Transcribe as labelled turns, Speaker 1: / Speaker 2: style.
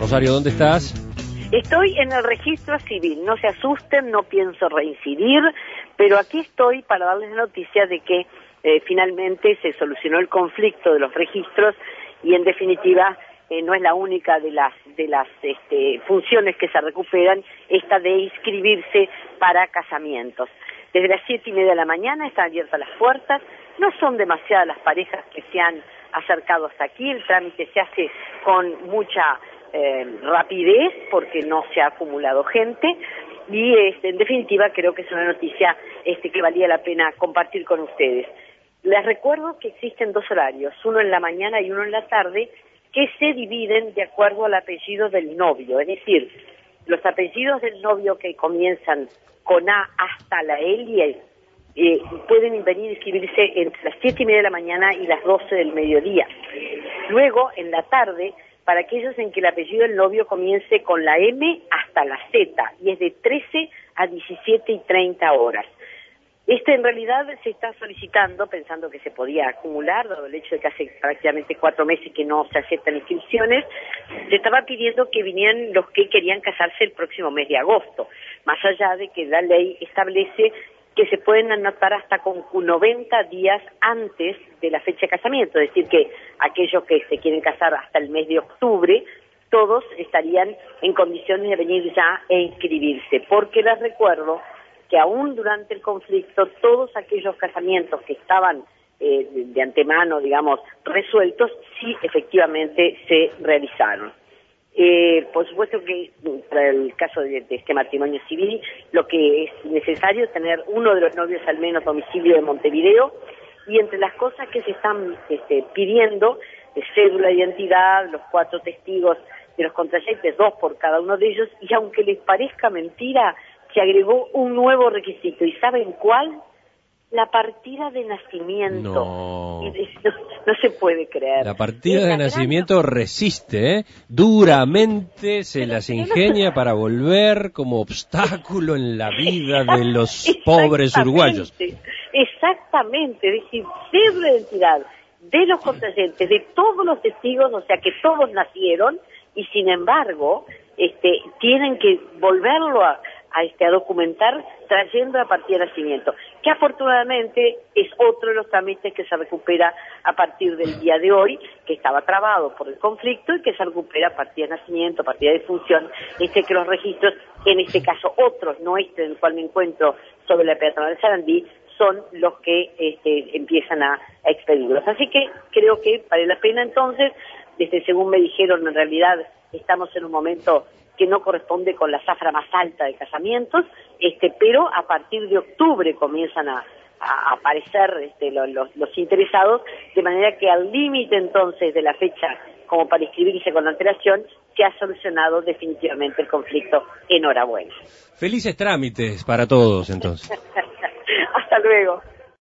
Speaker 1: Rosario, ¿dónde estás?
Speaker 2: Estoy en el registro civil, no se asusten, no pienso reincidir, pero aquí estoy para darles la noticia de que finalmente se solucionó el conflicto de los registros y en definitiva no es la única de las funciones que se recuperan, esta de inscribirse para casamientos. Desde las 7:30 de la mañana están abiertas las puertas, no son demasiadas las parejas que se han acercado hasta aquí, el trámite se hace con mucha rapidez porque no se ha acumulado gente y en definitiva creo que es una noticia que valía la pena compartir con ustedes. Les recuerdo que existen dos horarios, uno en la mañana y uno en la tarde, que se dividen de acuerdo al apellido del novio, es decir, los apellidos del novio que comienzan con A hasta la L pueden venir a inscribirse entre las 7:30 de la mañana y las 12 del mediodía. Luego, en la tarde, para aquellos en que el apellido del novio comience con la M hasta la Z, y es de 13 a 17:30 horas. En realidad se está solicitando, pensando que se podía acumular, dado el hecho de que hace prácticamente 4 meses que no se aceptan inscripciones, se estaba pidiendo que vinieran los que querían casarse el próximo mes de agosto, más allá de que la ley establece que se pueden anotar hasta con 90 días antes de la fecha de casamiento, es decir, que aquellos que se quieren casar hasta el mes de octubre, todos estarían en condiciones de venir ya e inscribirse, porque les recuerdo que aún durante el conflicto todos aquellos casamientos que estaban de antemano, digamos, resueltos, sí efectivamente se realizaron. Por supuesto que para el caso de este matrimonio civil, lo que es necesario es tener uno de los novios al menos domicilio de Montevideo, y entre las cosas que se están pidiendo, cédula de identidad, los 4 testigos de los contrayentes, 2 por cada uno de ellos, y aunque les parezca mentira, se agregó un nuevo requisito, ¿y saben cuál? La partida de nacimiento. No se puede creer.
Speaker 1: La partida de nacimiento resiste, duramente se las ingenia para volver como obstáculo en la vida de los pobres uruguayos.
Speaker 2: Exactamente, es decir, cédula de identidad de los contrayentes, de todos los testigos, o sea que todos nacieron, y sin embargo, tienen que volverlo a documentar trayendo la partida de nacimiento, que afortunadamente es otro de los trámites que se recupera a partir del día de hoy, que estaba trabado por el conflicto y que se recupera partida de nacimiento, partida de difunción, que los registros, en este caso otros, no en el cual me encuentro sobre la peatonal de Sarandí, son los que empiezan a expedirlos. Así que creo que vale la pena entonces, según me dijeron, en realidad estamos en un momento que no corresponde con la zafra más alta de casamientos, pero a partir de octubre comienzan a aparecer los interesados, de manera que al límite entonces de la fecha como para inscribirse con antelación, se ha solucionado definitivamente el conflicto. Enhorabuena.
Speaker 1: Felices trámites para todos entonces.
Speaker 2: Hasta luego.